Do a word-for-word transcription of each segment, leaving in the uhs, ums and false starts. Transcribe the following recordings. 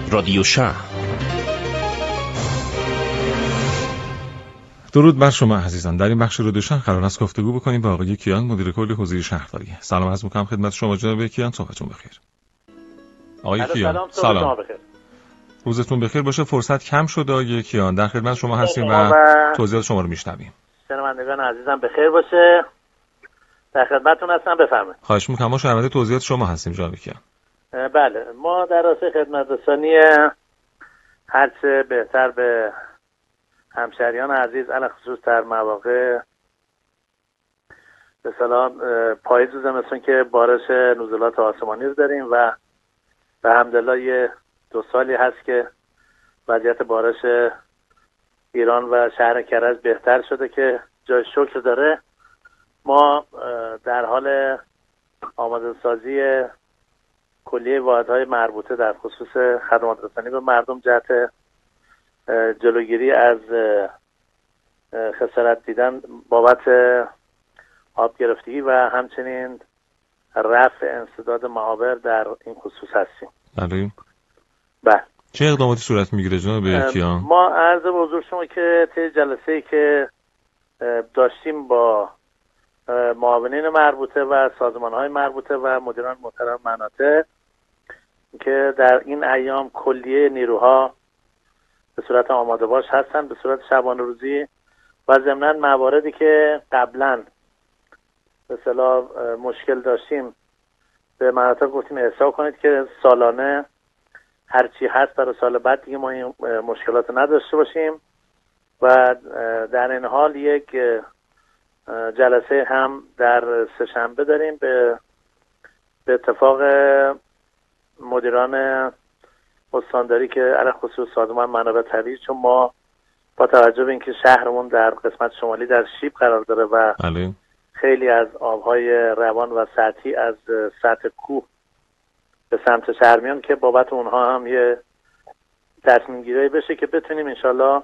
رادیو شهر. درود بر شما عزیزان. در این بخش رادیو شهر قرار است گفتگو بکنیم با آقای کیان، مدیر کل حوزه شهرداری. سلام عرض می‌کنم خدمت شما جناب کیان، صبحتون بخیر. آقای کیان سلام. سلام. بخیر. روزتون بخیر باشه. فرصت کم شده آقای کیان، در خدمت شما هستیم و توضیحات شما رو میشنویم. شنوندگان عزیزم بخیر باشه. در خدمتتون هستم، بفرمایید. خواهش می‌کنم. ما شنونده توضیحات شما هستیم جناب کیان. بله، ما در راسته خدمت رسانی هرچه بهتر به همشهریان عزیز، علاوه خصوص در مواقع به اصطلاح پاییز و زمستون که بارش نزولات آسمانی رو داریم و به حمدالله یه دو سالی هست که وضعیت بارش ایران و شهر کرج بهتر شده که جای شکر داره. ما در حال آماده سازی کلیه واحدهای مربوطه در خصوص خدمات رسانی به مردم جهت جلوگیری از خسارت دیدن بابت آب گرفتگی و همچنین رفع انسداد معابر در این خصوص هستیم. بله. بله. چه اقداماتی صورت میگیره جناب کیان؟ ما عرض به حضور شما که طی جلسه‌ای که داشتیم با معاونین مربوطه و سازمان‌های مربوطه و مدیران محترم مناطق که در این ایام کلیه نیروها به صورت آماده باش هستن، به صورت شبانه روزی و ضمناً مواردی که قبلاً به اصطلاح مشکل داشتیم به مناطق گفتیم احسا کنید که سالانه هرچی هست برای سال بعد دیگه ما این مشکلات نداشته باشیم و در این حال یک جلسه هم در سه‌شنبه داریم به به اتفاق مدیران استانداری که علاوه خصوص سازمان منابع طبیعی، چون ما با توجه به اینکه شهرمون در قسمت شمالی در شیب قرار داره و بله. خیلی از آبهای روان و سطحی از سطح کوه به سمت شهر میان که بابت اونها هم یه تصمیم گیری بشه که بتونیم انشالله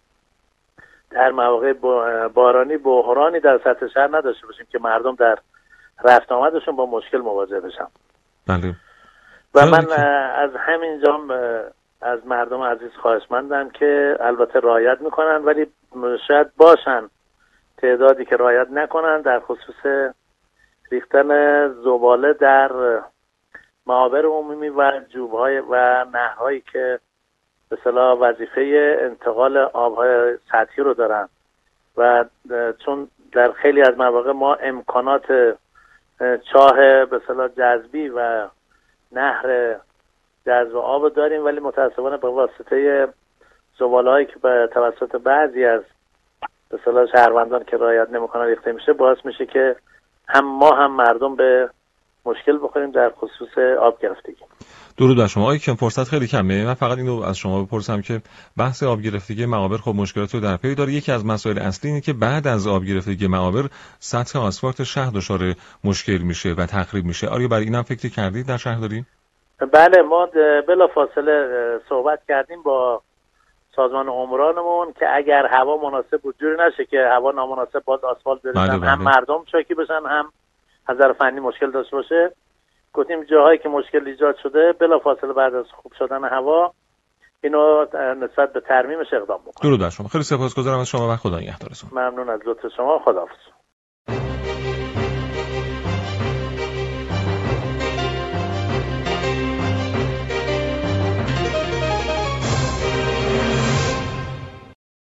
در مواقع بارانی بحرانی در سطح شهر نداشته باشیم که مردم در رفت آمدشون با مشکل مواجه بشن. بله. و من از همینجا از مردم عزیز خواهشمندم که البته رعایت میکنن ولی شاید باشن تعدادی که رعایت نکنن در خصوص ریختن زباله در معابر عمومی و جوبهای و نهرهایی که به اصطلاح وظیفه انتقال آبهای سطحی رو دارن و چون در خیلی از مواقع ما امکانات چاه به اصطلاح جذبی و نهر جذب آب داریم ولی متاسفانه به واسطه زبالهایی که به توسط بعضی از به اصطلاح شهروندان که رعایت نمی‌کنن ریخته میشه باعث میشه که هم ما هم مردم به مشکل بخوریم در خصوص آب گرفتگی. درود بر شما آقای کیان. فرصت خیلی کمه. من فقط اینو از شما بپرسم که بحث آب گرفتگی معابر خب مشکلات رو در پی داره. یکی از مسائل اصلی اینه که بعد از آب گرفتگی معابر سطح آسفالت شهر دچار مشکل میشه و تخریب میشه. آیا برای اینم فکر کردید در شهرداری؟ بله، ما بلافاصله صحبت کردیم با سازمان عمرانمون که اگر هوا مناسب بود جوری نشه که هوا نامناسب باز آسفالت بریزن، بله بله. هم مردم شاکی بشن هم از نظر فنی مشکل داشته باشه. گفتیم جاهایی که مشکل ایجاد شده بلافاصله بعد از خوب شدن هوا اینو نسبت به ترمیمش اقدام بکنیم. درود بر شما. خیلی سپاسگزارم از شما و خدا نگهدارتون. ممنون از لطف شما. خداحافظ.